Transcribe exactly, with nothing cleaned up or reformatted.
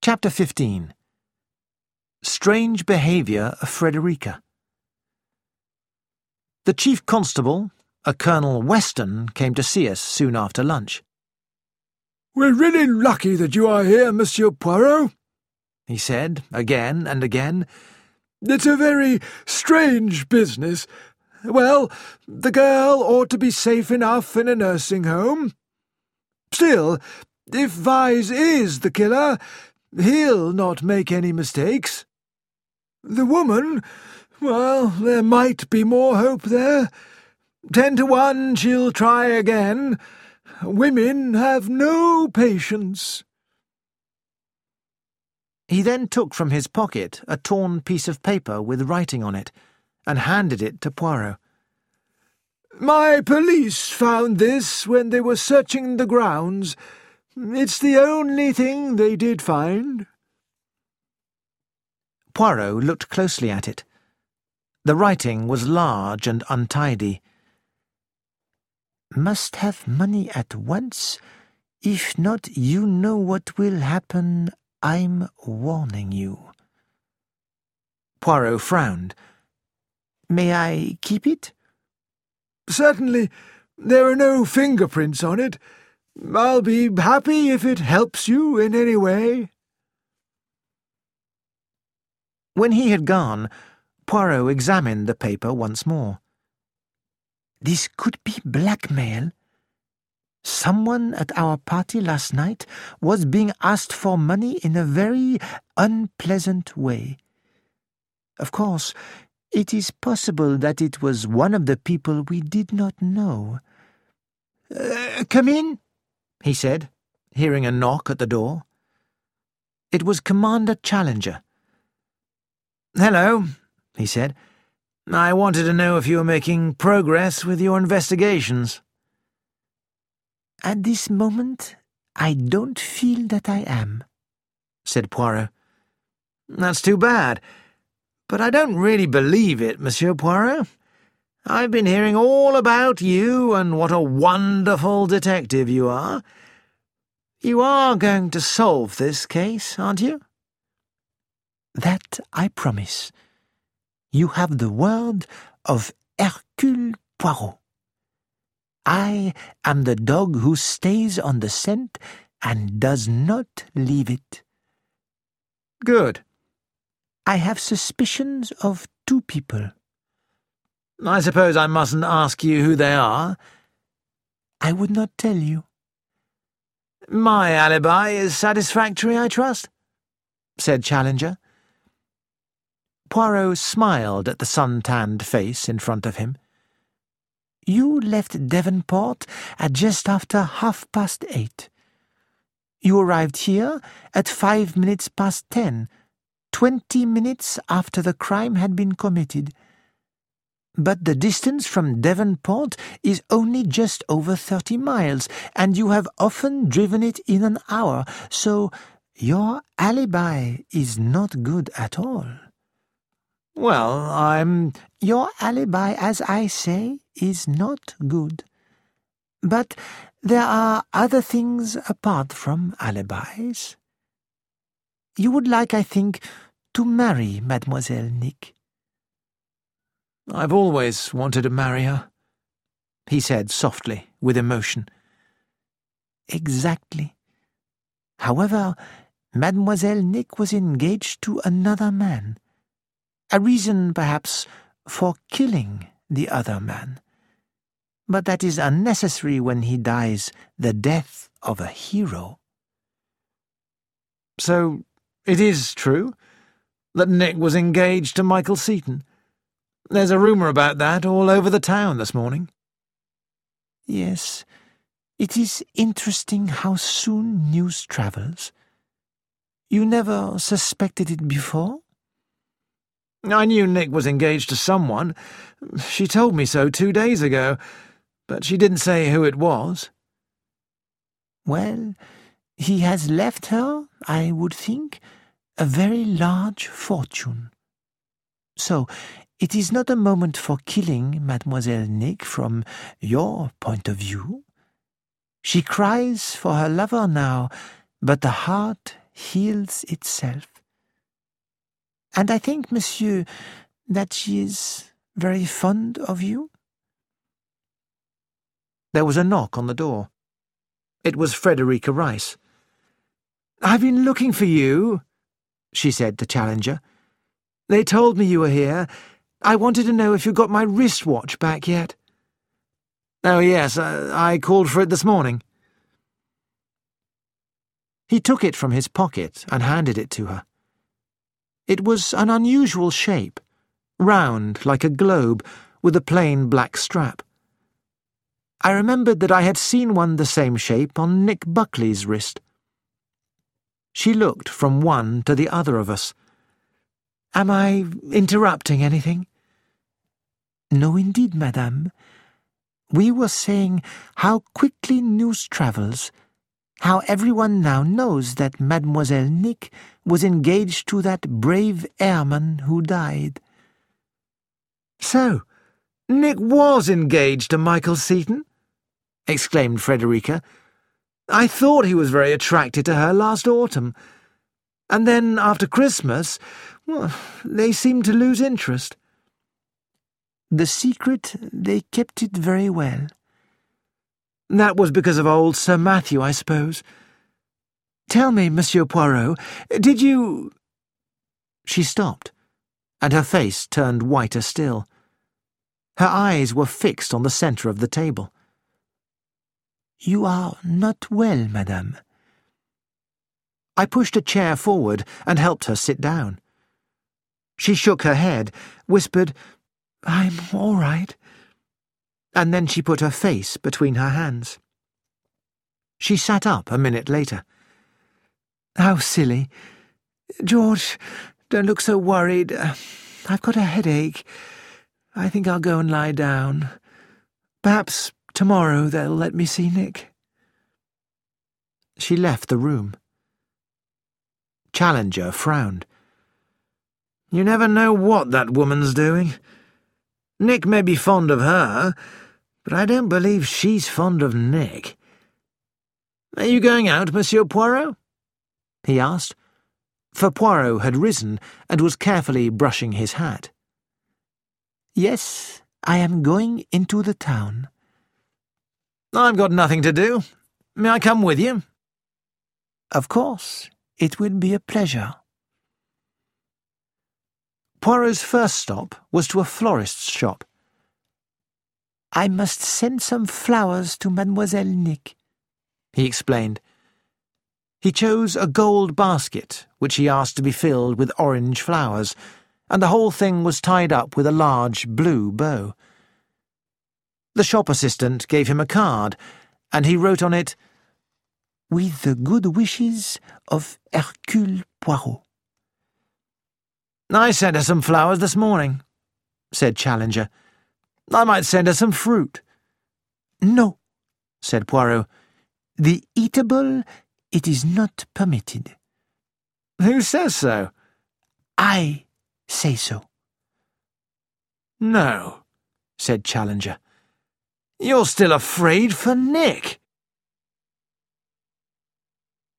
Chapter fifteen. Strange Behaviour of Frederica. The Chief Constable, a Colonel Weston, came to see us soon after lunch. "We're really lucky that you are here, Monsieur Poirot," he said, again and again. "It's a very strange business. Well, the girl ought to be safe enough in a nursing home. Still, if Vyse is the killer, he'll not make any mistakes. The woman, well, there might be more hope there. Ten to one she'll try again. Women have no patience." He then took from his pocket a torn piece of paper with writing on it, and handed it to Poirot. "My police found this when they were searching the grounds. It's the only thing they did find." Poirot looked closely at it. The writing was large and untidy. "Must have money at once. If not, you know what will happen. I'm warning you." Poirot frowned. "May I keep it?" "Certainly. There are no fingerprints on it. I'll be happy if it helps you in any way." When he had gone, Poirot examined the paper once more. "This could be blackmail. Someone at our party last night was being asked for money in a very unpleasant way. Of course, it is possible that it was one of the people we did not know." Uh, "Come in," he said, hearing a knock at the door. It was Commander Challenger. "Hello," he said. "I wanted to know if you were making progress with your investigations." "At this moment, I don't feel that I am," said Poirot. "That's too bad. But I don't really believe it, Monsieur Poirot. I've been hearing all about you and what a wonderful detective you are. You are going to solve this case, aren't you?" "That I promise. You have the word of Hercule Poirot. I am the dog who stays on the scent and does not leave it." "Good. I have suspicions of two people." "I suppose I mustn't ask you who they are?" "I would not tell you." "My alibi is satisfactory, I trust?" said Challenger. Poirot smiled at the sun-tanned face in front of him. "You left Devonport at just after half past eight. You arrived here at five minutes past ten, twenty minutes after the crime had been committed. But the distance from Devonport is only just over thirty miles, and you have often driven it in an hour, so your alibi is not good at all." "Well, I'm—" "Your alibi, as I say, is not good. But there are other things apart from alibis. You would like, I think, to marry Mademoiselle Nick." "I've always wanted to marry her," he said softly, with emotion. "Exactly. However, Mademoiselle Nick was engaged to another man. A reason, perhaps, for killing the other man. But that is unnecessary when he dies the death of a hero." "So it is true that Nick was engaged to Michael Seaton? There's a rumour about that all over the town this morning." "Yes, it is interesting how soon news travels. You never suspected it before?" "I knew Nick was engaged to someone. She told me so two days ago, but she didn't say who it was." "Well, he has left her, I would think, a very large fortune. So it is not a moment for killing Mademoiselle Nick from your point of view. She cries for her lover now, but the heart heals itself. And I think, monsieur, that she is very fond of you?" There was a knock on the door. It was Frederica Rice. "I've been looking for you," she said to Challenger. "They told me you were here. I wanted to know if you got my wristwatch back yet." "Oh, yes, I, I called for it this morning." He took it from his pocket and handed it to her. It was an unusual shape, round like a globe, with a plain black strap. I remembered that I had seen one the same shape on Nick Buckley's wrist. She looked from one to the other of us. "Am I interrupting anything?" "No, indeed, madame. We were saying how quickly news travels, how everyone now knows that Mademoiselle Nick was engaged to that brave airman who died." "So, Nick was engaged to Michael Seaton?" exclaimed Frederica. "I thought he was very attracted to her last autumn. And then, after Christmas, well, they seemed to lose interest." "The secret, they kept it very well." "That was because of old Sir Matthew, I suppose. Tell me, Monsieur Poirot, did you—" She stopped, and her face turned whiter still. Her eyes were fixed on the centre of the table. "You are not well, madame." I pushed a chair forward and helped her sit down. She shook her head, whispered, "I'm all right," and then she put her face between her hands. She sat up a minute later. "How silly. George, don't look so worried. I've got a headache. I think I'll go and lie down. Perhaps tomorrow they'll let me see Nick." She left the room. Challenger frowned. "You never know what that woman's doing. Nick may be fond of her, but I don't believe she's fond of Nick. Are you going out, Monsieur Poirot?" he asked, for Poirot had risen and was carefully brushing his hat. "Yes, I am going into the town." "I've got nothing to do. May I come with you?" "Of course, it would be a pleasure." Poirot's first stop was to a florist's shop. "I must send some flowers to Mademoiselle Nick," he explained. He chose a gold basket, which he asked to be filled with orange flowers, and the whole thing was tied up with a large blue bow. The shop assistant gave him a card, and he wrote on it, "With the good wishes of Hercule Poirot." "I sent her some flowers this morning," said Challenger. "I might send her some fruit." "No," said Poirot. "The eatable, it is not permitted." "Who says so?" "I say so." "No," said Challenger. "You're still afraid for Nick."